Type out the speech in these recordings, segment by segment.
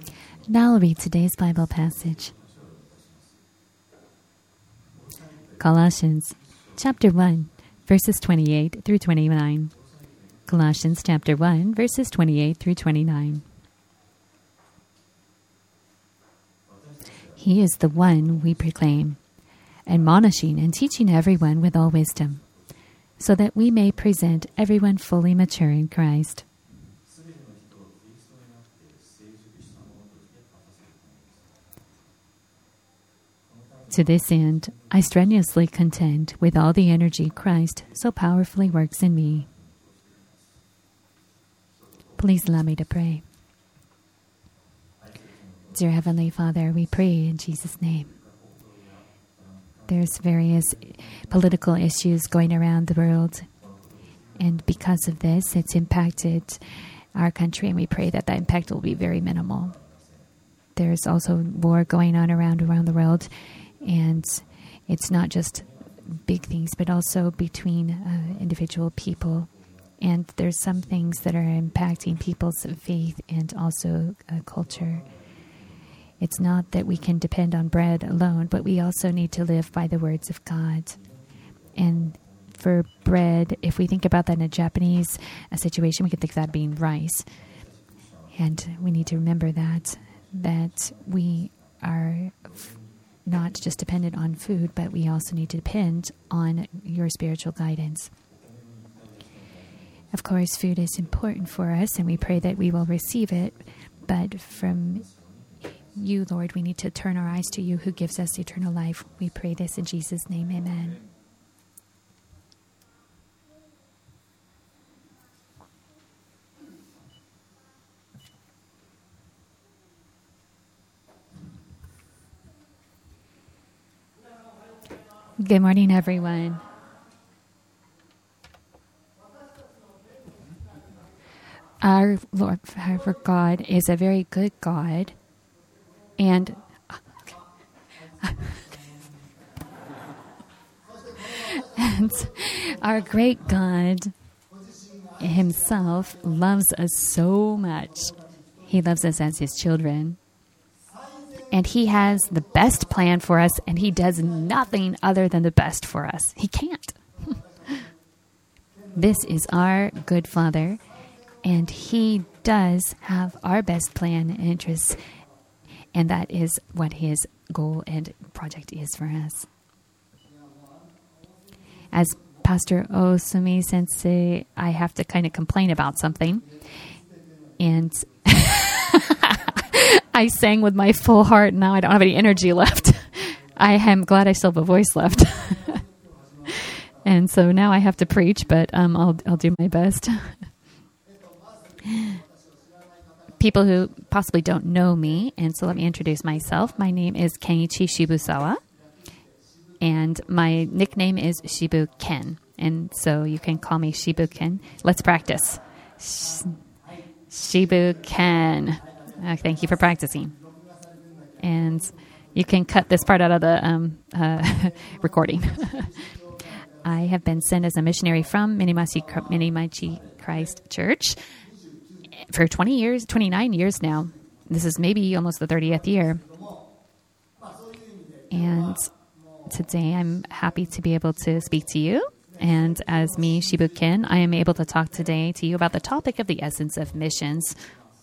Now I'll read today's Bible passage. Colossians chapter 1, verses 28 through 29. Colossians chapter 1, verses 28 through 29. He is the one we proclaim, admonishing and teaching everyone with all wisdom, so that we may present everyone fully mature in Christ. To this end, I strenuously contend with all the energy Christ so powerfully works in me. Please allow me to pray. Dear Heavenly Father, we pray in Jesus' name. There's various political issues going around the world, and because of this, it's impacted our country, and we pray that that impact will be very minimal. There's also war going on around the world, and it's not just big things, but also between individual people. And there's some things that are impacting people's faith and also culture. It's not that we can depend on bread alone, but we also need to live by the words of God. And for bread, if we think about that in a Japanese situation, we can think of that being rice. And we need to remember that we are not just dependent on food, but we also need to depend on your spiritual guidance. Of course, food is important for us, and we pray that we will receive it. But from you, Lord, we need to turn our eyes to you who gives us eternal life. We pray this in Jesus' name, amen. Good morning, everyone. Our Lord, our God, is a very good God, and our great God himself loves us so much. He loves us as his children. And he has the best plan for us, and he does nothing other than the best for us. He can't. This is our good Father, and he does have our best plan and interests, and that is what his goal and project is for us. As Pastor Osumi Sensei, I have to kind of complain about something, and I sang with my full heart, and now I don't have any energy left. I am glad I still have a voice left. And so now I have to preach, but I'll do my best. People who possibly don't know me, and so let me introduce myself. My name is Kenichi Shibusawa, and my nickname is Shibu Ken. And so you can call me Shibu Ken. Let's practice. Shibu Ken. Thank you for practicing. And you can cut this part out of the recording. I have been sent as a missionary from Minamichi Christ Church for 29 years now. This is maybe almost the 30th year. And today I'm happy to be able to speak to you. And as me, Shibu Ken, I am able to talk today to you about the topic of the essence of missions.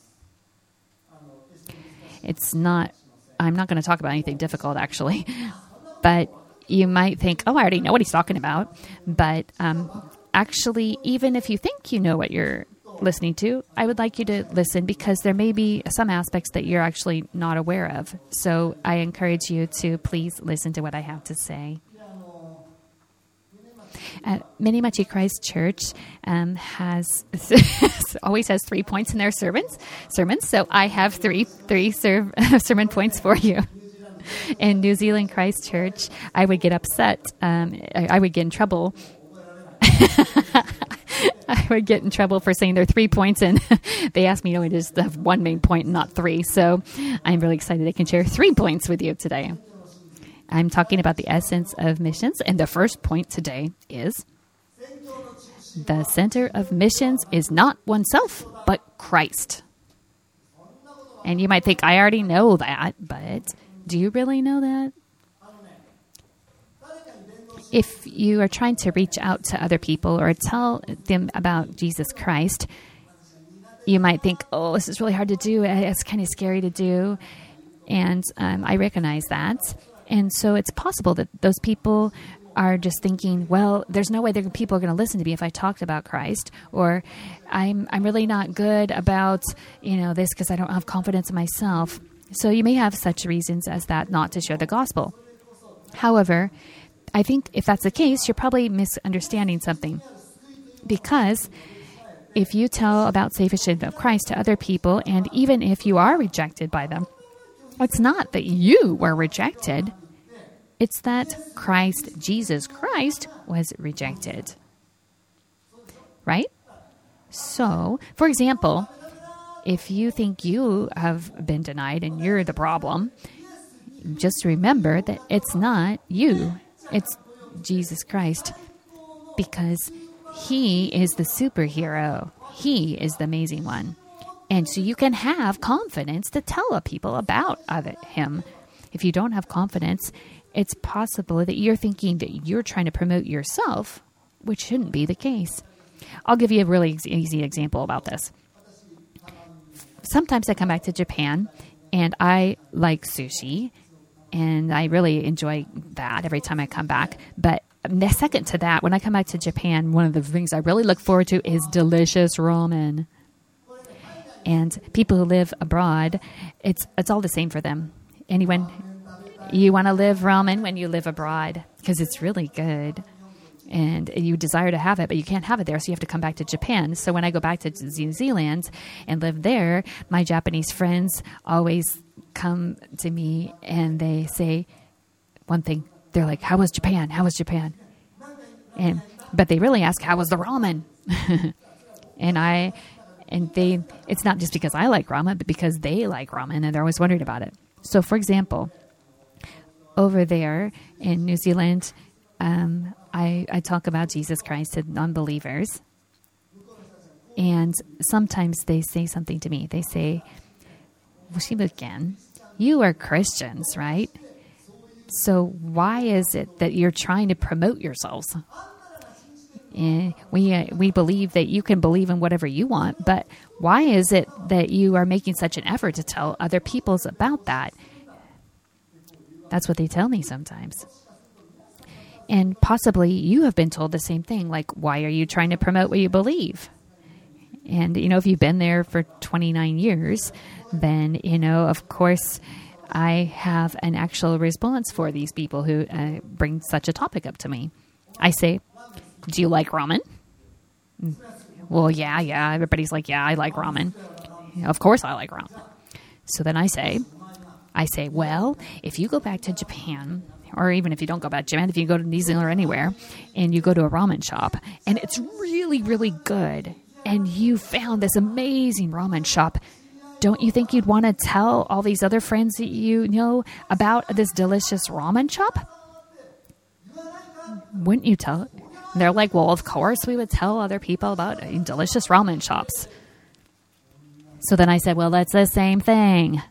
I'm not going to talk about anything difficult, actually. But you might think, oh, I already know what he's talking about. But actually, even if you think you know what you're listening to, I would like you to listen, because there may be some aspects that you're actually not aware of. So I encourage you to please listen to what I have to say. Minamichi Christ Church always has 3 points in their sermons. So I have three sermon points for you. In New Zealand Christ Church, I would get upset. I would get in trouble. I would get in trouble for saying there are 3 points, and they asked me to only just have one main point, not 3. So I'm really excited I can share 3 points with you today. I'm talking about the essence of missions, and the first point today is the center of missions is not oneself, but Christ. And you might think, I already know that, but do you really know that? If you are trying to reach out to other people or tell them about Jesus Christ, you might think, oh, this is really hard to do. It's kind of scary to do. And I recognize that. And so it's possible that those people are just thinking, well, there's no way people are going to listen to me if I talked about Christ, or I'm really not good about, this because I don't have confidence in myself. So you may have such reasons as that not to share the gospel. However, I think if that's the case, you're probably misunderstanding something, because if you tell about salvation of Christ to other people, and even if you are rejected by them, it's not that you were rejected. It's that Jesus Christ, was rejected. Right? So, for example, if you think you have been denied and you're the problem, just remember that it's not you. It's Jesus Christ, because He is the superhero. He is the amazing one. And so you can have confidence to tell people about Him. If you don't have confidence, it's possible that you're thinking that you're trying to promote yourself, which shouldn't be the case. I'll give you a really easy example about this. Sometimes I come back to Japan, and I like sushi, and I really enjoy that every time I come back. But the second to that, when I come back to Japan, one of the things I really look forward to is delicious ramen. And people who live abroad, it's all the same for them. Anyone, you want to live ramen when you live abroad because it's really good. And you desire to have it, but you can't have it there, so you have to come back to Japan. So when I go back to New Zealand and live there, my Japanese friends always come to me and they say one thing. They're like, how was Japan? How was Japan? But they really ask, how was the ramen? It's not just because I like ramen, but because they like ramen and they're always wondering about it. So for example, over there in New Zealand, I talk about Jesus Christ to non-believers, and sometimes they say something to me. They say, Shibuken, you are Christians, right? So why is it that you're trying to promote yourselves? And we believe that you can believe in whatever you want, but why is it that you are making such an effort to tell other people about that? That's what they tell me sometimes. And possibly you have been told the same thing, like, why are you trying to promote what you believe? And, if you've been there for 29 years, then, of course, I have an actual response for these people who bring such a topic up to me. I say, do you like ramen? Well, yeah. Everybody's like, yeah, I like ramen. Of course I like ramen. So then I say, well, if you go back to Japan, or even if you don't go back to Japan, if you go to New Zealand or anywhere, and you go to a ramen shop, and it's really, really good, and you found this amazing ramen shop, don't you think you'd want to tell all these other friends that you know about this delicious ramen shop? Wouldn't you tell it? And they're like, well, of course we would tell other people about delicious ramen shops. So then I said, well, that's the same thing.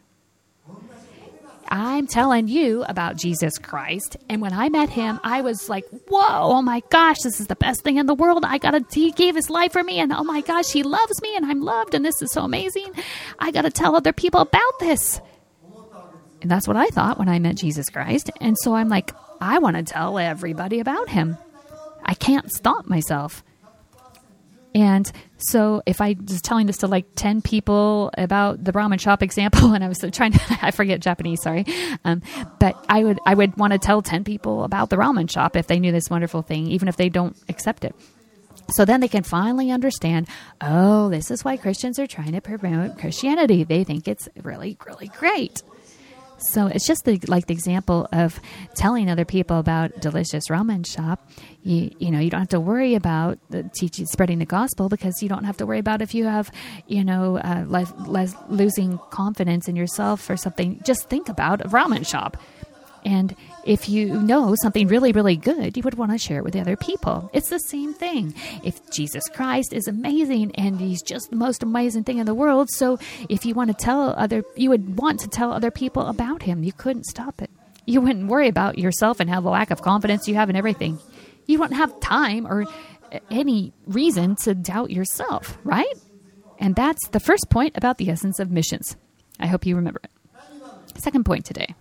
I'm telling you about Jesus Christ. And when I met him, I was like, whoa, oh my gosh, this is the best thing in the world. He gave his life for me, and oh my gosh, he loves me and I'm loved, and this is so amazing. I got to tell other people about this. And that's what I thought when I met Jesus Christ. And so I'm like, I want to tell everybody about him. I can't stop myself. And so if I was telling this to like 10 people about the ramen shop example, and I was trying to, I forget Japanese, sorry. But I would want to tell 10 people about the ramen shop if they knew this wonderful thing, even if they don't accept it. So then they can finally understand, oh, this is why Christians are trying to promote Christianity. They think it's really, really great. So it's just the example of telling other people about delicious ramen shop. You don't have to worry about spreading the gospel, because you don't have to worry about if you have, losing confidence in yourself or something. Just think about a ramen shop. And if you know something really, really good, you would want to share it with the other people. It's the same thing. If Jesus Christ is amazing and he's just the most amazing thing in the world, so if you want to you would want to tell other people about him. You couldn't stop it. You wouldn't worry about yourself and have the lack of confidence you have in everything. You wouldn't have time or any reason to doubt yourself, right? And that's the first point about the essence of missions. I hope you remember it. Second point today.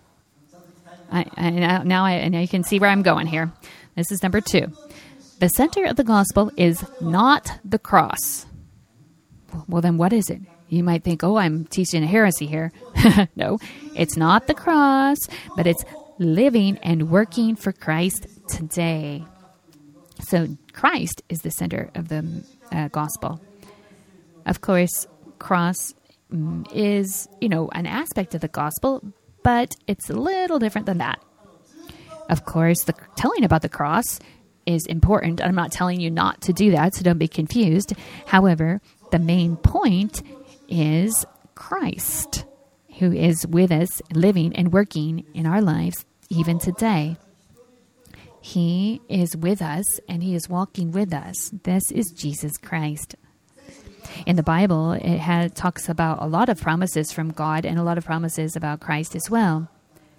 Now you can see where I'm going here. This is number 2. The center of the gospel is not the cross. Well, then what is it? You might think, I'm teaching a heresy here. No, it's not the cross, but it's living and working for Christ today. So Christ is the center of the gospel. Of course, cross is, an aspect of the gospel, but it's a little different than that. Of course, the telling about the cross is important. I'm not telling you not to do that, so don't be confused. However, the main point is Christ, who is with us, living and working in our lives even today. He is with us, and he is walking with us. This is Jesus Christ. In the Bible, it talks about a lot of promises from God and a lot of promises about Christ as well.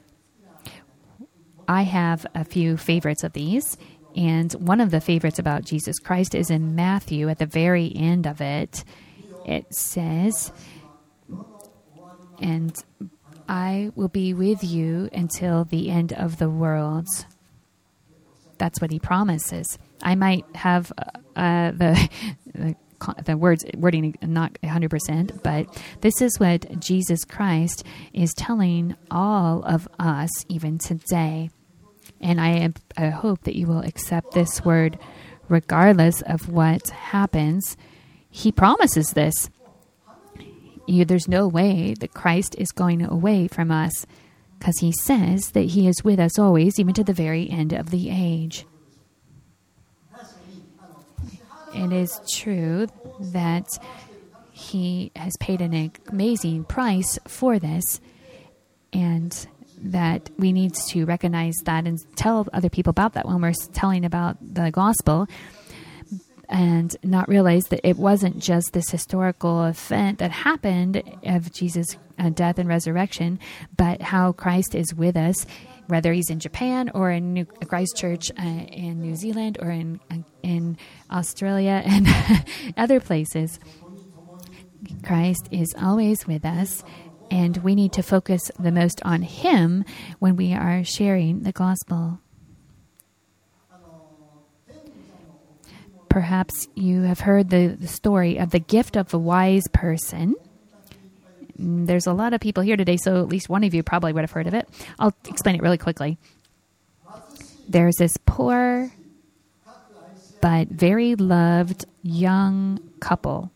I have a few favorites of these, and one of the favorites about Jesus Christ is in Matthew. At the very end of it, it says, "And I will be with you until the end of the world." That's what he promises. I might have the wording not 100%, but this is what Jesus Christ is telling all of us even today. And I hope that you will accept this word regardless of what happens. He promises this. There's no way that Christ is going away from us, because he says that he is with us always, even to the very end of the age. It is true that he has paid an amazing price for this, and that we need to recognize that and tell other people about that when we're telling about the gospel, and not realize that it wasn't just this historical event that happened of Jesus' death and resurrection, but how Christ is with us, whether he's in Japan or in Christchurch in New Zealand or in Australia and other places. Christ is always with us, and we need to focus the most on him when we are sharing the gospel. Perhaps you have heard the story of the gift of the wise person. There's a lot of people here today, so at least one of you probably would have heard of it. I'll explain it really quickly. There's this poor but very loved young couple.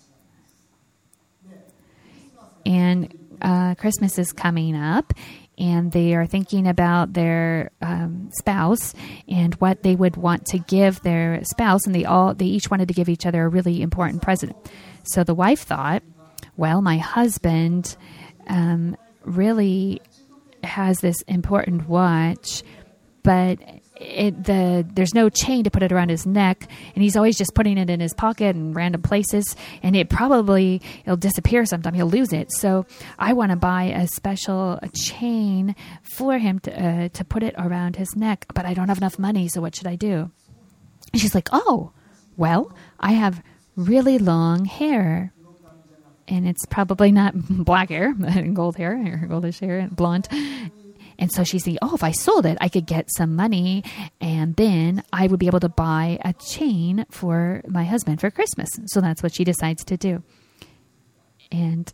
And Christmas is coming up, and they are thinking about their spouse and what they would want to give their spouse, and they each wanted to give each other a really important present. So the wife thought, well, my husband really has this important watch, but there's no chain to put it around his neck, and he's always just putting it in his pocket in random places, and it'll disappear sometime. He'll lose it. So I want to buy a special chain for him to put it around his neck, but I don't have enough money, so what should I do? And she's like, oh, well, I have really long hair. And it's probably not black hair, gold hair, or goldish hair, blonde. And so she's thinking, if I sold it, I could get some money, and then I would be able to buy a chain for my husband for Christmas. So that's what she decides to do. And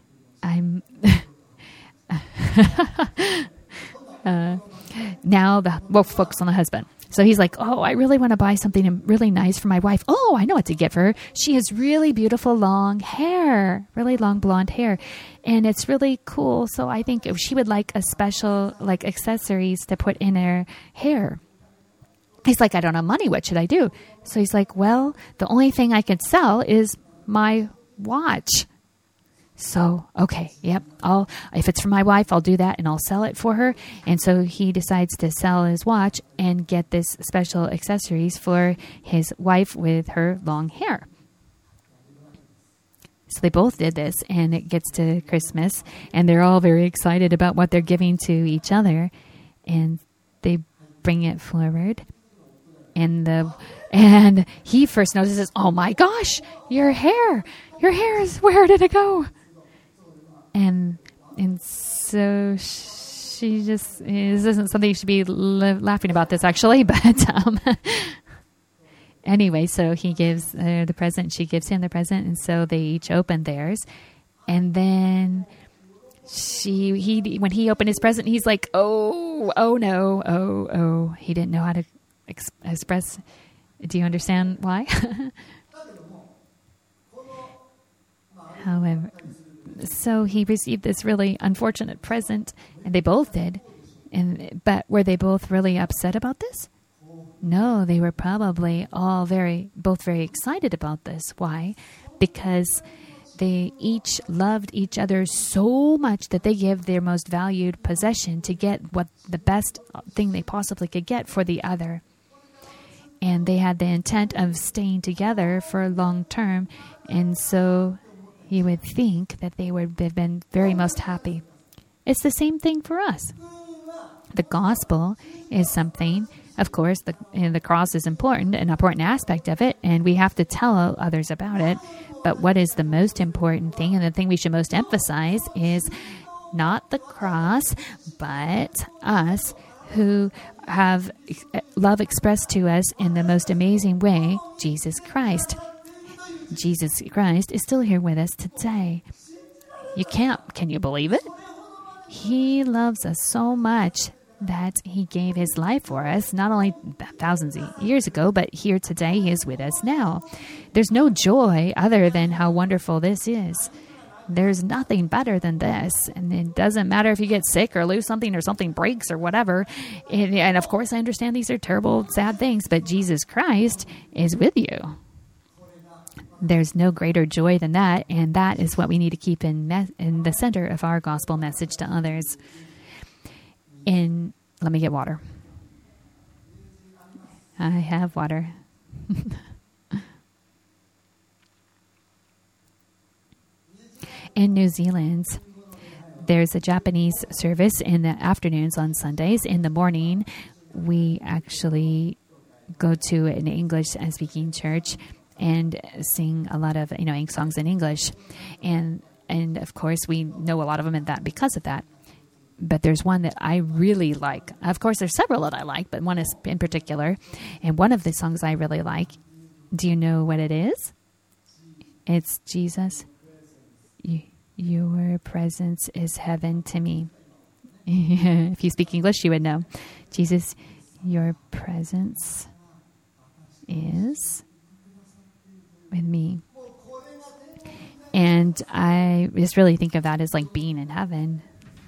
now we'll focus on the husband. So he's like, I really want to buy something really nice for my wife. I know what to give her. She has really beautiful long hair, really long blonde hair. And it's really cool. So I think if she would like a special, accessories to put in her hair. He's like, I don't have money. What should I do? So he's like, well, the only thing I could sell is my watch. So, okay, yep, if it's for my wife, I'll do that and I'll sell it for her. And so he decides to sell his watch and get this special accessories for his wife with her long hair. So they both did this, and it gets to Christmas, and they're all very excited about what they're giving to each other, and they bring it forward. And he first notices, oh my gosh, your hair is, where did it go? And so she just, this isn't something you should be laughing about this actually, but anyway, so he gives the present, she gives him the present, and so they each open theirs. And then when he opened his present, he's like, oh no, he didn't know how to express. Do you understand why? However, so he received this really unfortunate present, and they both did. But were they both really upset about this? No, they were probably both very excited about this. Why? Because they each loved each other so much that they gave their most valued possession to get what the best thing they possibly could get for the other. And they had the intent of staying together for long term, and so you would think that they would have been very most happy. It's the same thing for us. The gospel is something, of course, the cross is important, an important aspect of it, and we have to tell others about it. But what is the most important thing, and the thing we should most emphasize, is not the cross, but us who have love expressed to us in the most amazing way, Jesus Christ. Jesus Christ is still here with us today. Can you believe it? He loves us so much that he gave his life for us, not only thousands of years ago, but here today. He is with us now. There's no joy other than how wonderful this is. There's nothing better than this. And it doesn't matter if you get sick or lose something or something breaks or whatever. And of course, I understand these are terrible, sad things, but Jesus Christ is with you. There's no greater joy than that, and that is what we need to keep in the center of our gospel message to others. Let me get water. I have water. In New Zealand, there's a Japanese service in the afternoons on Sundays. In the morning, we actually go to an English-speaking church and sing a lot of songs in English, and of course we know a lot of them because of that. But there's one that I really like. Of course, there's several that I like, but one is in particular, and one of the songs I really like. Do you know what it is? It's Jesus. Your presence is heaven to me. If you speak English, you would know. Jesus, your presence is with me. And I just really think of that as like being in heaven.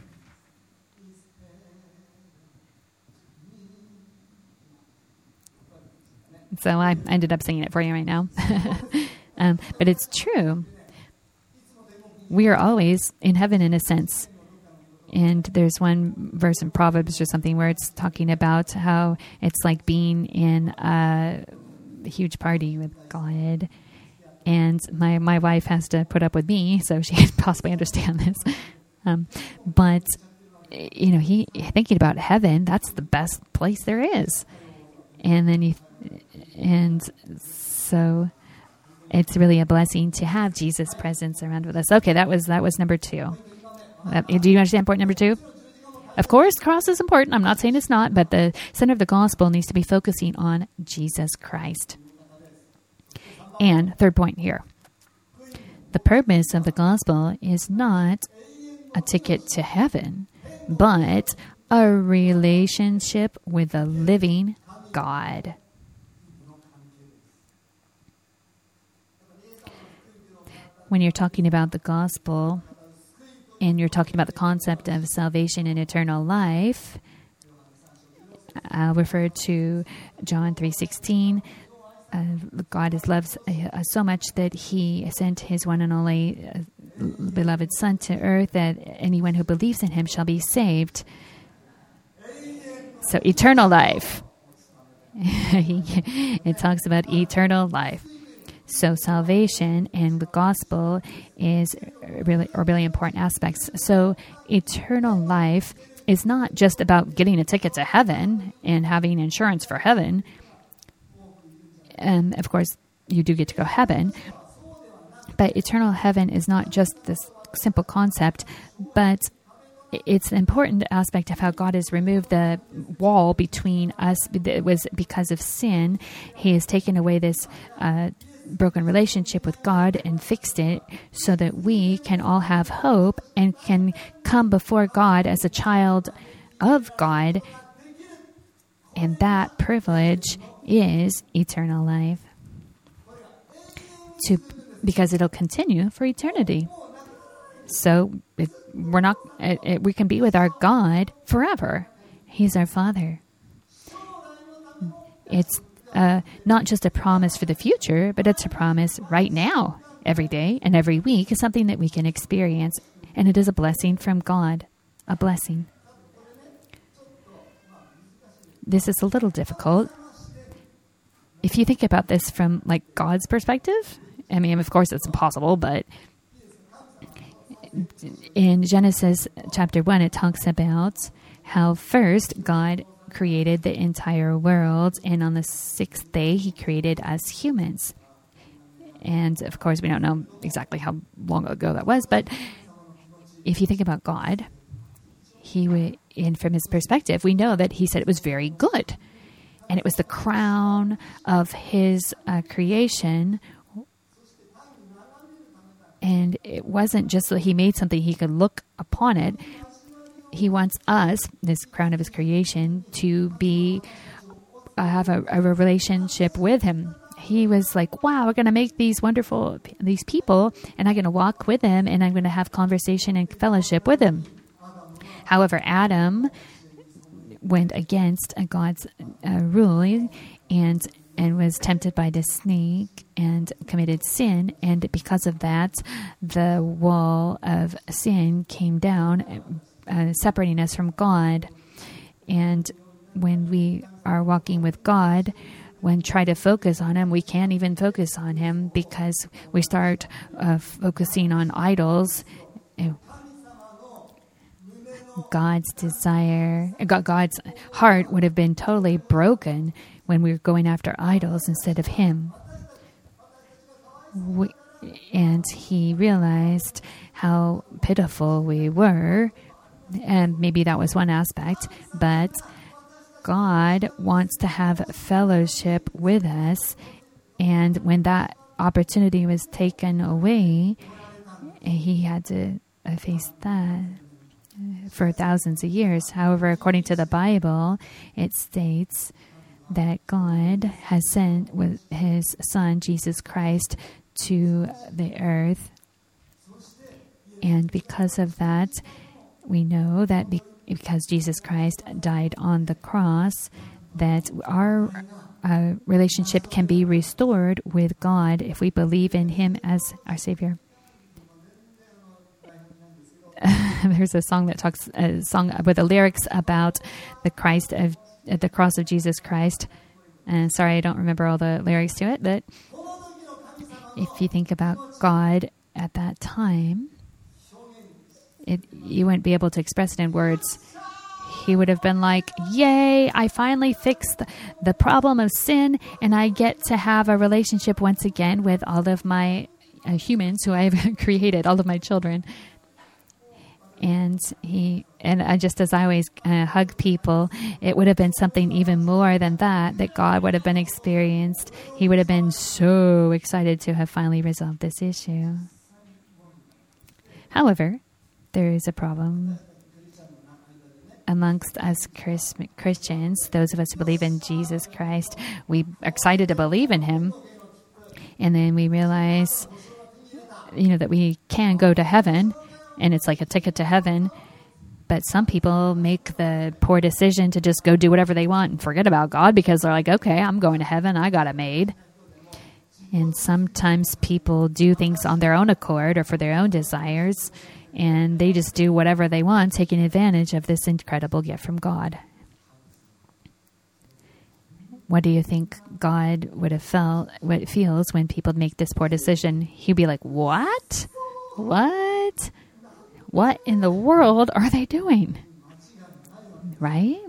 So I ended up singing it for you right now. But it's true. We are always in heaven in a sense. And there's one verse in Proverbs or something where it's talking about how it's like being in a huge party with God. And my wife has to put up with me, so she can possibly understand this. But thinking about heaven, that's the best place there is. And so it's really a blessing to have Jesus' presence around with us. Okay, that was number 2. Do you understand point number 2? Of course, cross is important. I'm not saying it's not, but the center of the gospel needs to be focusing on Jesus Christ. And third point here. The purpose of the gospel is not a ticket to heaven, but a relationship with the living God. When you're talking about the gospel and you're talking about the concept of salvation and eternal life, I'll refer to John 3:16. God loves us so much that he sent his one and only beloved Son to earth, that anyone who believes in him shall be saved. So eternal life. It talks about eternal life. So salvation and the gospel are really important aspects. So eternal life is not just about getting a ticket to heaven and having insurance for heaven. And of course, you do get to go to heaven. But eternal heaven is not just this simple concept, but it's an important aspect of how God has removed the wall between us. It was because of sin. He has taken away this broken relationship with God and fixed it so that we can all have hope and can come before God as a child of God. And that privilege is eternal life. Because it'll continue for eternity. So we can be with our God forever. He's our Father. It's not just a promise for the future, but it's a promise right now, every day and every week. Is something that we can experience, and it is a blessing from God, a blessing. This is a little difficult. If you think about this from like God's perspective, I mean, of course, it's impossible, but in Genesis chapter 1, it talks about how first God created the entire world, and on the sixth day, he created us humans. And of course, we don't know exactly how long ago that was, but if you think about God, and from his perspective, we know that he said it was very good. And it was the crown of his creation. And it wasn't just that he made something he could look upon it. He wants us, this crown of his creation, to have a relationship with him. He was like, wow, we're going to make these people, and I'm going to walk with them, and I'm going to have conversation and fellowship with him. However, Adam went against God's rule and was tempted by the snake and committed sin. And because of that, the wall of sin came down, separating us from God. And when we are walking with God, when try to focus on him, we can't even focus on him because we start focusing on idols. God's heart would have been totally broken when we were going after idols instead of him. And he realized how pitiful we were, and maybe that was one aspect, but God wants to have fellowship with us, and when that opportunity was taken away, he had to face that for thousands of years. However, according to the Bible, it states that God has sent with his Son, Jesus Christ, to the earth. And because of that, we know that because Jesus Christ died on the cross, that our relationship can be restored with God if we believe in him as our Savior. There's a song with the lyrics about the cross of Jesus Christ. And sorry, I don't remember all the lyrics to it, but if you think about God at that time, you wouldn't be able to express it in words. He would have been like, yay, I finally fixed the problem of sin, and I get to have a relationship once again with all of my humans who I've created, all of my children. And just as I always hug people, it would have been something even more than that God would have been experienced. He would have been so excited to have finally resolved this issue. However, there is a problem amongst us Christians, those of us who believe in Jesus Christ. We are excited to believe in him, and then we realize, that we can go to heaven. And it's like a ticket to heaven. But some people make the poor decision to just go do whatever they want and forget about God because they're like, okay, I'm going to heaven. I got it made. And sometimes people do things on their own accord or for their own desires, and they just do whatever they want, taking advantage of this incredible gift from God. What do you think God would have felt, what it feels when people make this poor decision? He'd be like, what? What? What in the world are they doing? Right?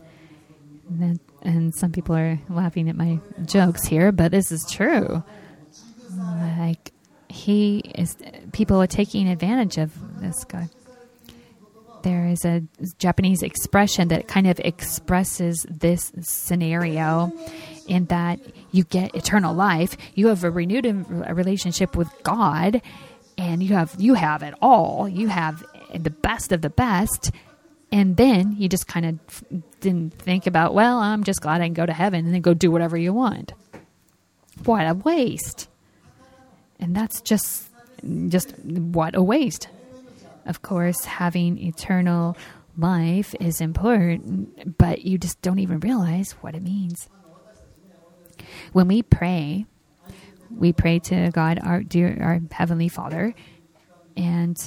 And some people are laughing at my jokes here, but this is true. Like, people are taking advantage of this guy. There is a Japanese expression that kind of expresses this scenario in that you get eternal life. You have a renewed relationship with God, and you have it all. You have the best of the best. And then you just kind of didn't think about, well, I'm just glad I can go to heaven and then go do whatever you want. What a waste. And that's just what a waste. Of course, having eternal life is important, but you just don't even realize what it means. When we pray to God, our Heavenly Father, and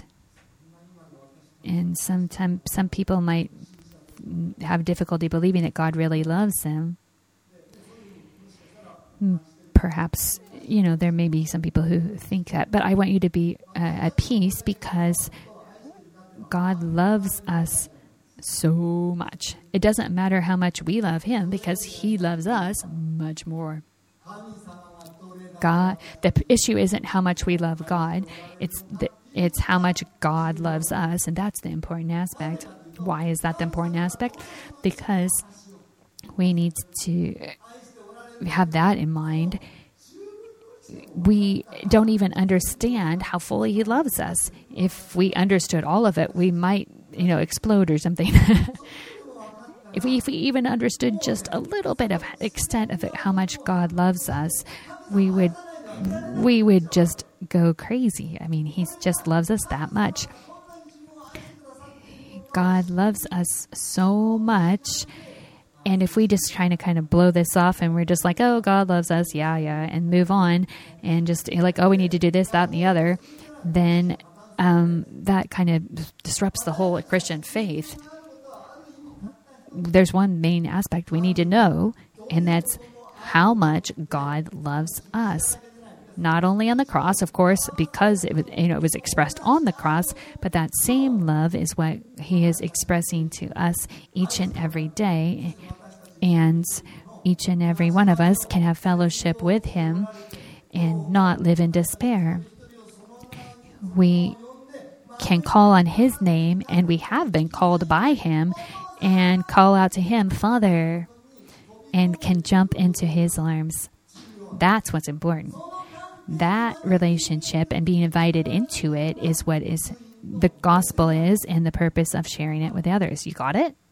sometimes some people might have difficulty believing that God really loves them. Perhaps, there may be some people who think that, but I want you to be at peace because God loves us so much. It doesn't matter how much we love Him because He loves us much more. The issue isn't how much we love God. It's how much God loves us, and that's the important aspect. Why is that the important aspect? Because we need to have that in mind. We don't even understand how fully He loves us. If we understood all of it, we might, explode or something. If we even understood just a little bit of extent of it, how much God loves us, we would just go crazy. I mean, He just loves us that much. God loves us so much. And if we just try to kind of blow this off and we're just like, oh, God loves us, yeah, and move on and just like, oh, we need to do this, that, and the other, then that kind of disrupts the whole Christian faith. There's one main aspect we need to know, and that's how much God loves us. Not only on the cross, of course, because it was expressed on the cross, but that same love is what He is expressing to us each and every day. And each and every one of us can have fellowship with Him and not live in despair. We can call on His name, and we have been called by Him, and call out to Him, Father, and can jump into His arms. That's what's important. That relationship and being invited into it is what is the gospel is, and the purpose of sharing it with others. You got it?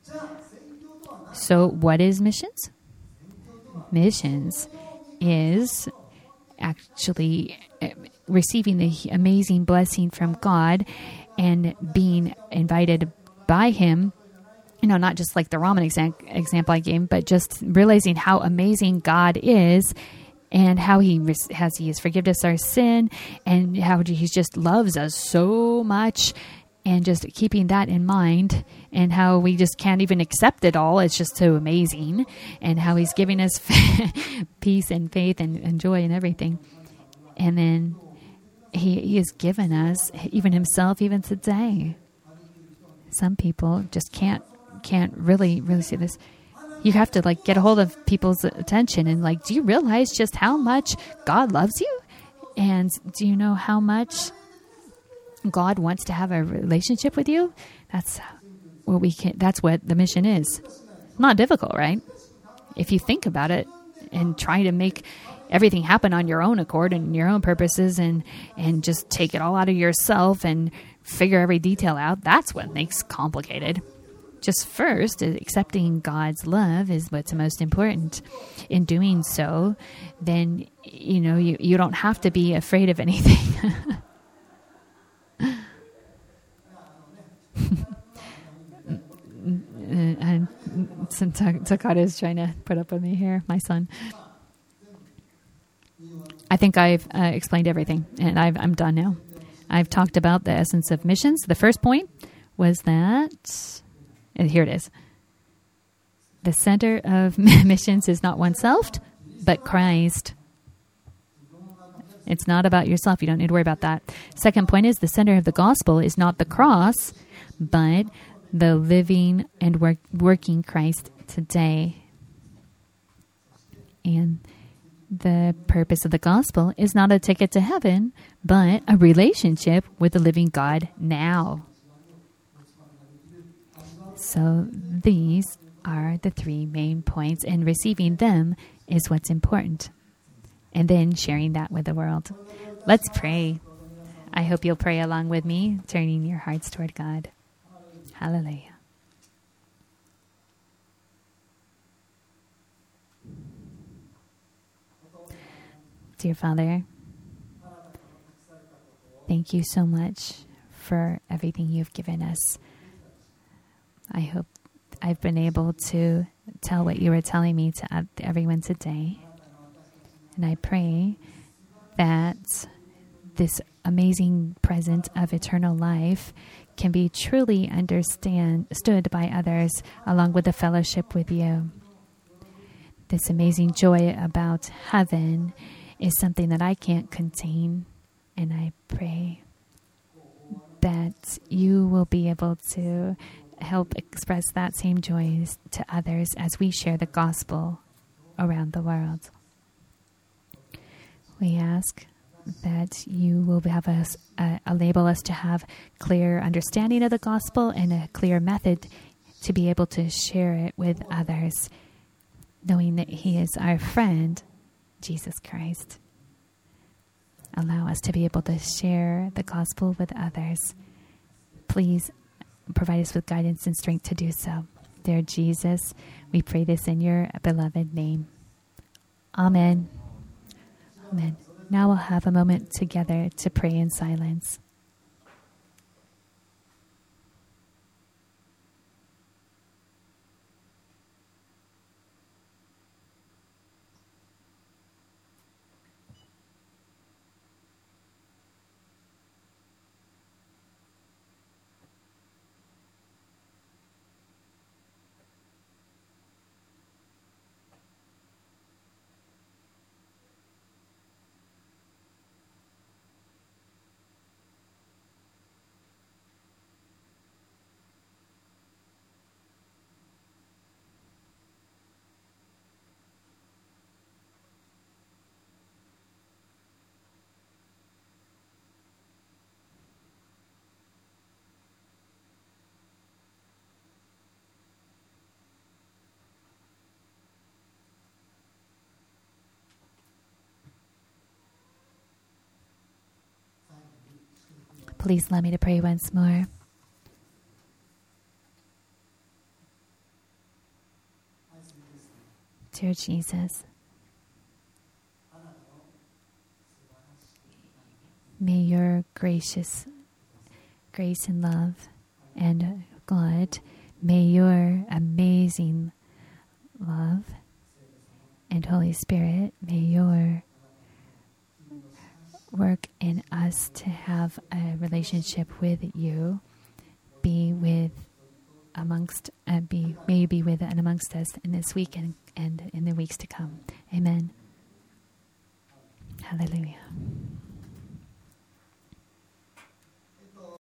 So what is missions? Missions is actually receiving the amazing blessing from God and being invited by Him. Not just like the ramen example I gave, but just realizing how amazing God is, and how He has forgiven us our sin, and how He just loves us so much, and just keeping that in mind, and how we just can't even accept it all. It's just so amazing, and how He's giving us peace and faith and joy and everything. And then He has given us even Himself even today. Some people just can't really see this. You have to get a hold of people's attention and do you realize just how much God loves you? And do you know how much God wants to have a relationship with you? That's what the mission is. Not difficult, right? If you think about it and try to make everything happen on your own accord and your own purposes and just take it all out of yourself and figure every detail out, that's what makes complicated. Just first, accepting God's love is what's most important. In doing so, then, you don't have to be afraid of anything. And Takata is trying to put up with me here, my son. I think I've explained everything, and I'm done now. I've talked about the essence of missions. The first point was that, and here it is. The center of missions is not oneself, but Christ. It's not about yourself. You don't need to worry about that. Second point is the center of the gospel is not the cross, but the living and working Christ today. And the purpose of the gospel is not a ticket to heaven, but a relationship with the living God now. So these are the three main points, and receiving them is what's important. And then sharing that with the world. Let's pray. I hope you'll pray along with me, turning your hearts toward God. Hallelujah. Dear Father, thank you so much for everything you've given us. I hope I've been able to tell what you were telling me to everyone today. And I pray that this amazing present of eternal life can be truly understood by others along with the fellowship with you. This amazing joy about heaven is something that I can't contain, and I pray that you will be able to help express that same joy to others as we share the gospel around the world. We ask that you will have us enable us to have clear understanding of the gospel and a clear method to be able to share it with others, knowing that He is our friend, Jesus Christ. Allow us to be able to share the gospel with others. Please provide us with guidance and strength to do so. Dear Jesus, we pray this in your beloved name. Amen. Amen. Now we'll have a moment together to pray in silence. Please allow me to pray once more. Dear Jesus, may your gracious grace and love and God, may your amazing love and Holy Spirit, may your work in us to have a relationship with you may you be with and amongst us in this week and in the weeks to come. Amen. Hallelujah.